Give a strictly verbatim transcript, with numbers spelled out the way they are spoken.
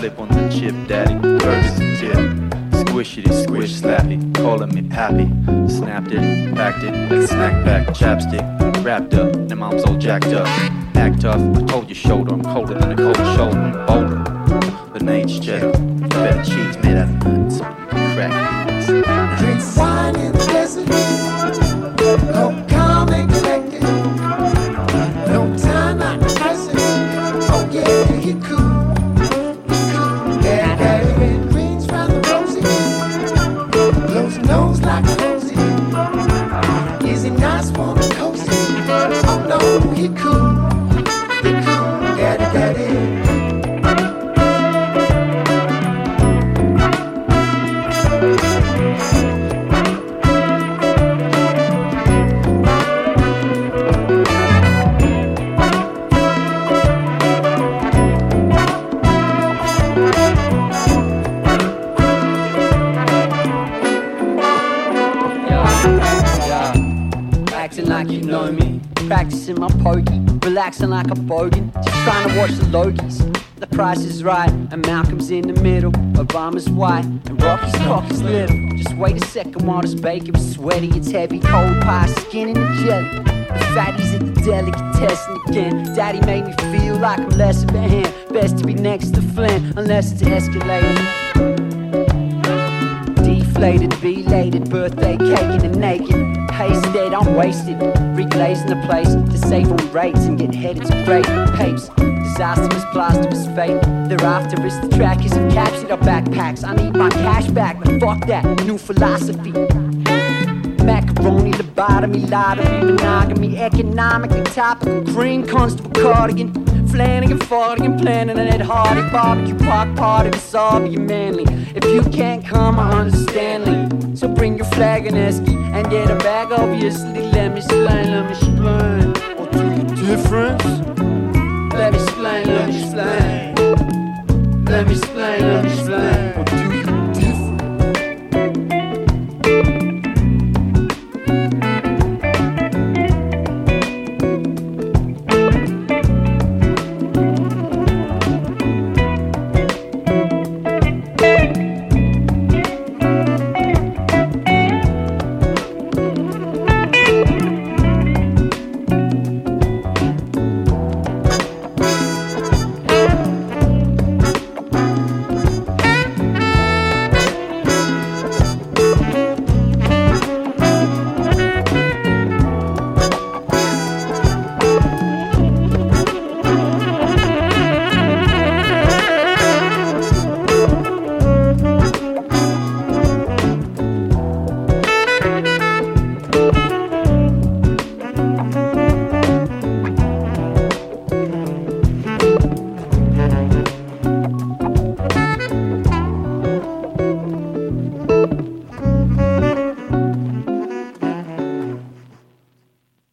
flip on the chip, daddy, burgers and tip. Squishity, squish, slappy, calling me pappy. Snapped it, packed it, like snack pack, chapstick. Wrapped up, and mom's all jacked up. Act tough, I told you shoulder, I'm colder than a cold shoulder. I'm bolder than aged cheddar. Better cheese made out of nuts, so you can crack it. Drink wine in the desert. Oh, calm and collected. No time like the present. Oh yeah, you cool. Yeah, yeah, red greens round the rosy. Blows nose like a rosy. Is he nice, warm and cozy? Oh no, he cool. He cool, daddy, daddy. Like you know me, practicing my pokey, relaxing like a bogan, just trying to watch the Lokies. The price is right, and Malcolm's in the middle. Obama's white, and Rocky's cock is little. Just wait a second while this bacon is sweaty. It's heavy, cold pie, skin in the jelly. The fatties at the delicatessen again. Daddy made me feel like I'm less of a hand. Best to be next to Flynn, unless it's escalating. Deflated, belated, birthday cake in the naked. Pasted, I'm wasted, reglazing the place to save on rates and get headed to great papes. Disaster was plaster was fate. Thereafter, it's the trackers have captured our backpacks. I need my cash back, but fuck that, new philosophy. Macaroni, lobotomy, lottery, monogamy, economically topical, green constable cardigan, Flanagan, Fardigan, planning an Ed Hardy barbecue park party to solve you manly. If you can't come, I understand Lee. So bring your flag and esky and get a bag, obviously. Let me explain, let me explain. What's the difference? Let me explain, let me explain.